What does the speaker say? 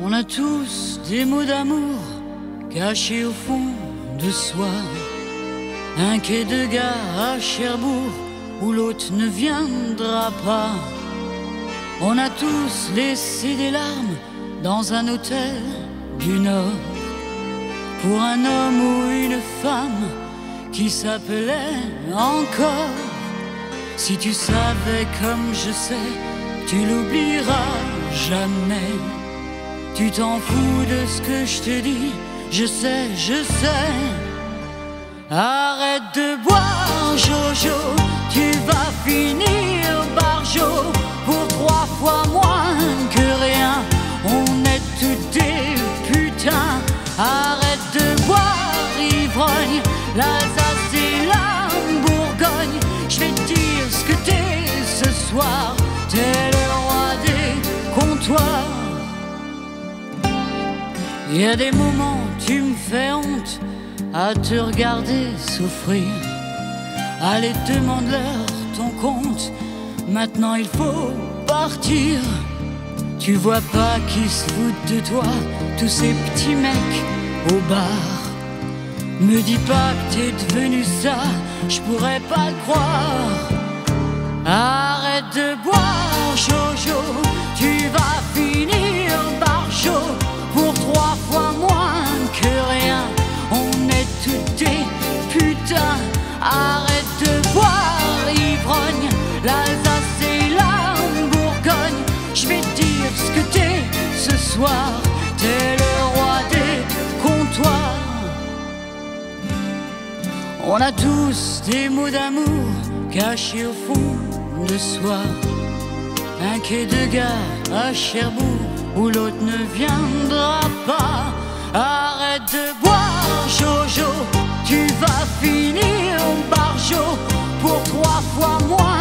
On a tous des mots d'amour cachés au fond de soi. Un quai de gare à Cherbourg où l'autre ne viendra pas. On a tous laissé des larmes dans un hôtel du Nord pour un homme ou une femme qui s'appelait encore. Si tu savais comme je sais, tu l'oublieras jamais. Tu t'en fous de ce que je te dis, je sais, je sais. Arrête de boire, Jojo, tu vas finir barjot pour 3 fois moins que rien. On est tous des putains. Arrête de boire, ivrogne, l'Alsace et la Bourgogne. Je vais te dire ce que t'es ce soir, t'es le roi des comptoirs. Il y a des moments, tu me fais honte à te regarder souffrir. Allez, demande-leur ton compte, maintenant il faut partir. Tu vois pas qu'ils se foutent de toi, tous ces petits mecs au bar. Me dis pas que t'es devenu ça, je pourrais pas le croire. Arrête de boire, Jojo, tu vas finir barjot pour 3 fois moins que rien. On est tous des putains. Arrête de boire, ivrogne, l'Alsace et la Bourgogne. Je vais te dire ce que t'es ce soir, t'es le roi des comptoirs. On a tous des mots d'amour cachés au fond de soi. Un quai de gare à Cherbourg où l'autre ne viendra pas. Arrête de boire, Jojo, tu vas finir barjot pour 3 fois moins